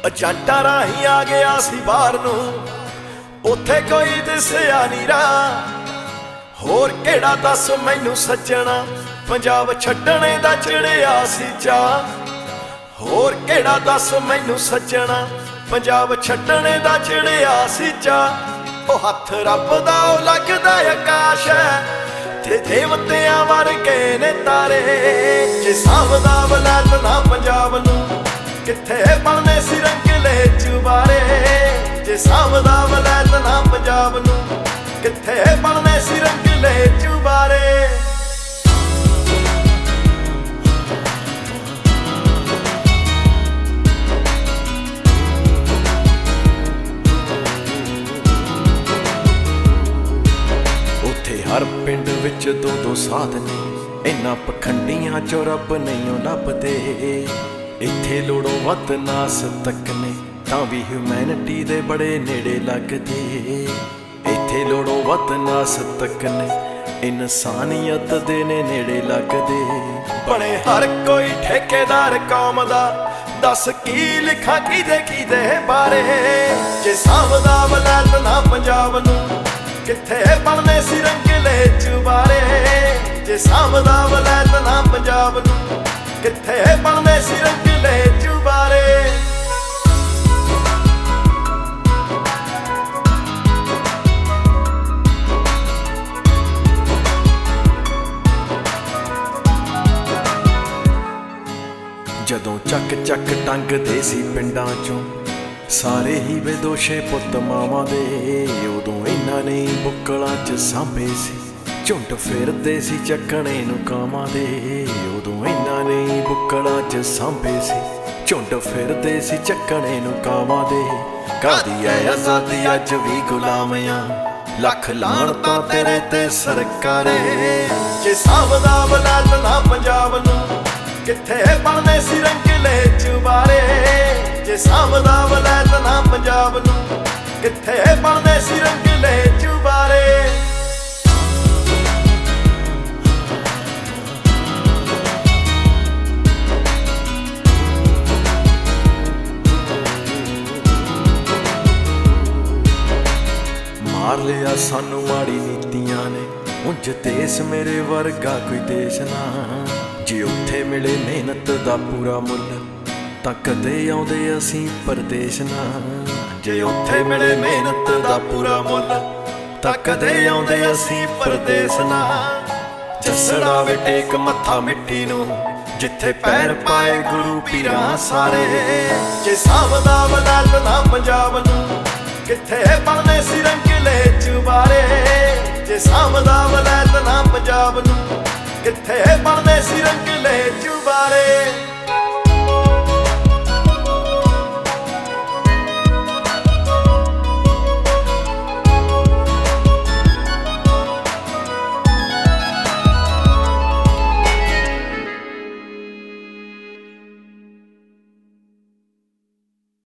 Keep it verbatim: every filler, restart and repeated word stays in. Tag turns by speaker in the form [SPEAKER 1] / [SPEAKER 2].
[SPEAKER 1] ਏਜੰਟਾਂ ਰਾਹੀਂ ਆ ਗਿਆ ਸੀ ਬਾਹਰ ਨੂੰ, ਉੱਥੇ ਕੋਈ ਦਿਸਿਆ ਨੀ ਰਾਹ। ਹੋਰ ਕਿਹੜਾ ਦੱਸ ਮੈਨੂੰ ਸੱਜਣਾ, ਪੰਜਾਬ ਛੱਡਣੇ ਦਾ ਚੜਿਆ ਸੀ ਚਾਅ। ਹੋਰ ਕਿਹੜਾ ਦੱਸ ਮੈਨੂੰ ਸੱਜਣਾ, ਪੰਜਾਬ ਛੱਡਣੇ ਦਾ ਚੜਿਆ ਸੀ ਚਾਅ। ਉਹ ਹੱਥ ਰੱਬ ਦਾ ਉਹ ਲੱਗਦਾ ਆਕਾਸ਼ ਹੈ, ਤੇ ਦੇਵਤਿਆਂ ਵਰਗੇ ਨੇ ਤਾਰੇ। ਜੇ ਸਾਂਭਦਾ ਵਲੈਤ ਨਾ ਪੰਜਾਬ ਨੂੰ, ਕਿੱਥੇ ਬਣਨੇ ਸੀ ਰੰਗਲੇ ਚੁਬਾਰੇ। ਜੇ ਸਾਂਭਦਾ ਵਲੈਤ ਨਾ ਪੰਜਾਬ ਨੂੰ, ਕਿੱਥੇ ਬਣਨੇ ਸੀ ਰੰਗਲੇ ਚੁਬਾਰੇ। ਉੱਥੇ ਹਰ ਪਿੰਡ ਵਿੱਚ ਦੋ ਦੋ ਸਾਧ ਨੇ, ਇਹਨਾਂ ਪਖੰਡੀਆਂ ਚੋਂ ਰੱਬ ਨਹੀਂ ਉਹ ਲੱਭਦੇ। ਇੱਥੇ ਲੋੜੋਂ ਵੱਧ ਨਾਸ ਤੱਕ ਨੇ, ਤਾਂ ਵੀ ਹਿਊਮੈਨਿਟੀ ਦੇ ਬੜੇ ਨੇੜੇ ਲੱਗਦੇ। ਇੱਥੇ ਲੋੜੋਂ ਵੱਧ ਨਾਸ ਤੱਕ ਨੇ, ਇਨਸਾਨੀਅਤ ਦੇ ਨੇ ਨੇੜੇ ਲੱਗਦੇ। ਬਣੇ ਹਰ ਕੋਈ ਠੇਕੇਦਾਰ ਕੌਮ ਦਾ, ਦੱਸ ਕੀ ਲਿਖਾਂ ਕਿਹਦੇ ਕਿਹਦੇ ਬਾਰੇ। ਜੇ ਸਾਂਭਦਾ ਵਲੈਤ ਨਾ ਪੰਜਾਬ ਨੂੰ, ਕਿੱਥੇ ਬਣਨੇ ਸੀ ਰੰਗਲੇ ਚੁਬਾਰੇ। ਜੇ ਸਾਂਭਦਾ ਵਲੈਤ ਨਾ ਪੰਜਾਬ ਨੂੰ, ਕਿੱਥੇ ਬਣਨੇ ਸੀ ਰੰਗਲੇ ਚੁਬਾਰੇ। ਜਦੋਂ ਚੱਕ ਚੱਕ ਟੰਗਦੇ ਸੀ ਪਿੰਡਾਂ ਚੋਂ ਸਾਰੇ ਹੀ ਬੇਦੋਸ਼ੇ ਪੁੱਤ ਮਾਵਾਂ ਦੇ, ਉਦੋਂ ਇਹਨਾਂ ਨੇ ਬੁੱਕਲਾਂ 'ਚ ਸਾਂਭੇ ਸੀ ਝੁੰਡ ਫਿਰਦੇ ਸੀ ਚੱਕਣੇ ਨੂੰ ਕਾਵਾਂ ਦੇ। ਉਦੋਂ ਇਹਨਾਂ ਨੇ ਬੁੱਕਲਾਂ 'ਚ ਸਾਂਭੇ ਸੀ ਝੁੰਡ ਫਿਰਦੇ ਸੀ ਚੱਕਣੇ ਨੂੰ ਕਾਵਾਂ ਦੇ। ਕਾਹਦੀ ਐ ਆਜ਼ਾਦੀ ਅੱਜ ਵੀ ਗੁਲਾਮੀਆਂ, ਲੱਖ ਲਾਹਣਤਾਂ ਤੇਰੇ ਤੇ ਸਰਕਾਰੇ। ਜੇ ਸਾਂਭਦਾ ਵਲੈਤ ਨਾ ਪੰਜਾਬ ਨੂੰ, ਕਿੱਥੇ ਬਣਨੇ ਸੀ ਰੰਗਲੇ ਚੁਬਾਰੇ। ਜੇ ਸਾਂਭਦਾ ਵਲੈਤ ਨਾ ਪੰਜਾਬ ਨੂੰ, ਕਿੱਥੇ ਬਣਨੇ ਸੀ ਰੰਗਲੇ ਚੁਬਾਰੇ। ਮਾਰ ਲਿਆ ਸਾਨੂੰ ਮਾੜੀ ਨੀਤੀਆਂ ਨੇ, ਉਂਝ ਦੇਸ਼ ਮੇਰੇ ਵਰਗਾ ਕੋਈ ਦੇਸ਼ ਨਾ। ਜੇ ਉੱਥੇ ਮਿਲੇ ਮਿਹਨਤ ਦਾ ਪੂਰਾ ਮੁੱਲ, ਤਾਂ ਕਦੇ ਆਉਂਦੇ ਅਸੀਂ ਪਰਦੇਸ ਨਾ। ਜੇ ਉੱਥੇ ਮਿਲੇ ਮਿਹਨਤ ਦਾ ਪੂਰਾ ਮੁੱਲ, ਤਾਂ ਕਦੇ ਆਉਂਦੇ ਅਸੀਂ ਪਰਦੇਸ ਨਾ। ਜੱਸੜਾ ਵੇ ਟੇਕ ਮੱਥਾ ਮਿੱਟੀ ਨੂੰ, ਜਿੱਥੇ ਪੈਰ ਪਾਏ ਗੁਰੂ ਪੀਰਾਂ ਸਾਰੇ। ਜੇ ਸਾਂਭਦਾ ਵਲੈਤ ਨਾ ਪੰਜਾਬ ਨੂੰ, ਕਿੱਥੇ ਬਣਨੇ ਸੀ ਰੰਗਲੇ ਚੁਬਾਰੇ। ਜੇ ਸਾਂਭਦਾ ਵਲੈਤ ਨਾ ਪੰਜਾਬ ਨੂੰ, ਕਿੱਥੇ ਬਣਨੇ ਸੀ ਰੰਗਲੇ ਚੁਬਾਰੇ।